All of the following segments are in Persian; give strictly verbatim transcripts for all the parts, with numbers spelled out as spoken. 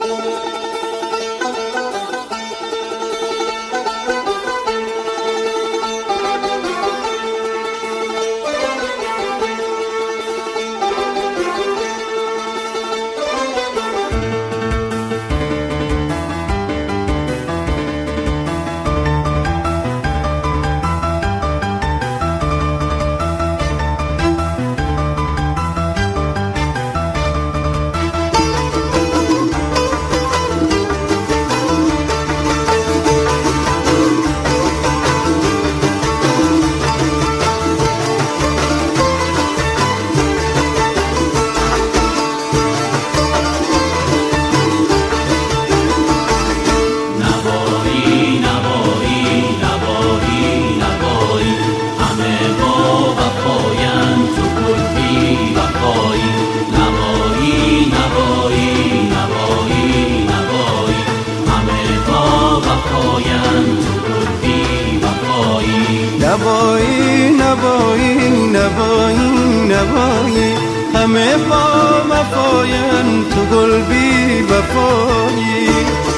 نوایی نوایی نوایی نوایی همه با وفاین تو گل بی وفایی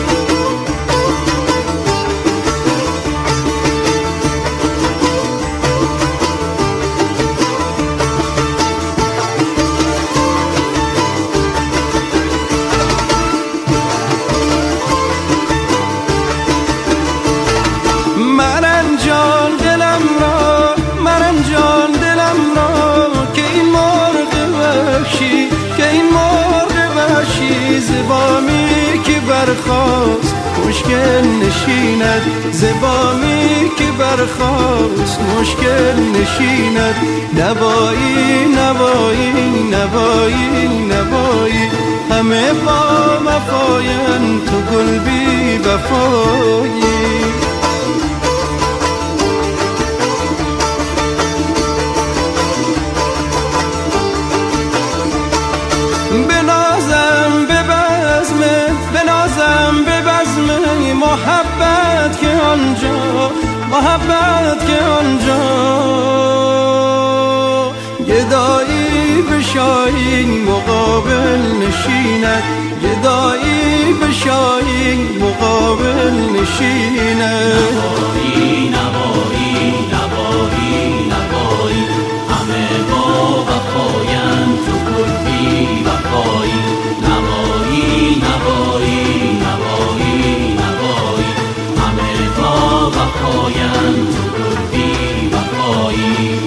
زبامی که برخاست مشکل نشیند زبامی که برخاست مشکل نشیند نوایی نوایی نوایی نوایی همه با وفاین تو گل بی وفایی محبت که آنجا محبت که آنجا گدایی به شاهی مقابل نشیند گدایی به شاهی مقابل نشیند نوایی نوایی نوایی نوایی همه با وفاین تو گل بی وفایی نوایی نوایی نوایی وفاین تو گل بی وفایی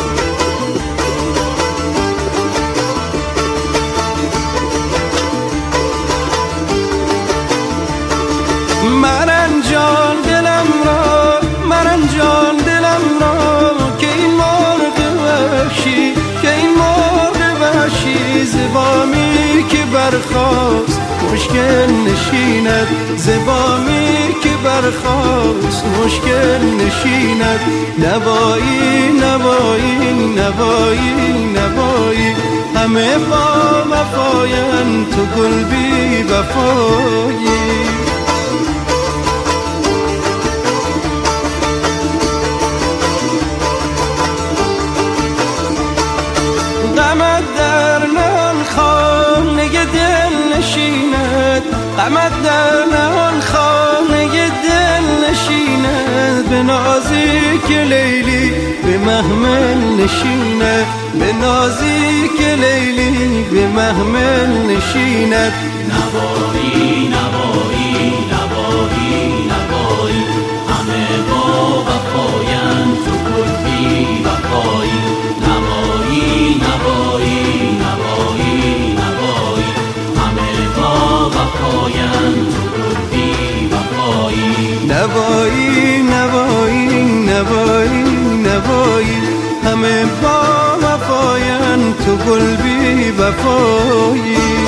مرن جان دلم را مرن جان دلم را که این مرغ وحشی که این مرغ وحشی زبامی که برخاست مشکل نشیند زبامی که برخاست مشکل نشیند نوایی نوایی نوایی نوایی همه با وفاین تو گل بی وفایی غمت در نهان خانه دل نشیند غمت در نهان خانه دل نشیند به نازی که لیلی به محمل نشیند به نازی که لیلی به محمل نشیند نوایی نوایی نوایی نوایی همه با وفاین تو گل بی وفایی نوایی نوایی نوایی نوایی همه با وفاین تو گل بی وفایی نوایی نوایی نوایی نوایی همه با وفاین تو گل بی وفایی